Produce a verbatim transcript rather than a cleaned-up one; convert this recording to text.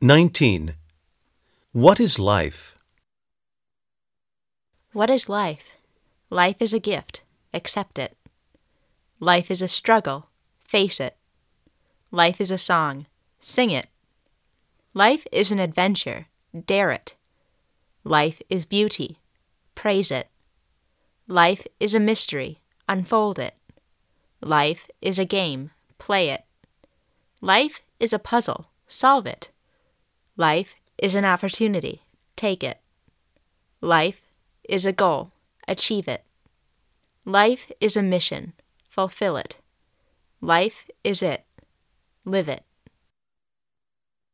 nineteen. What is life? What is life? Life is a gift. Accept it. Life is a struggle. Face it. Life is a song. Sing it. Life is an adventure. Dare it. Life is beauty. Praise it. Life is a mystery. Unfold it. Life is a game. Play it. Life is a puzzle. Solve it. Life is an opportunity. Take it. Life is a goal. Achieve it. Life is a mission. Fulfill it. Life is it. Live it.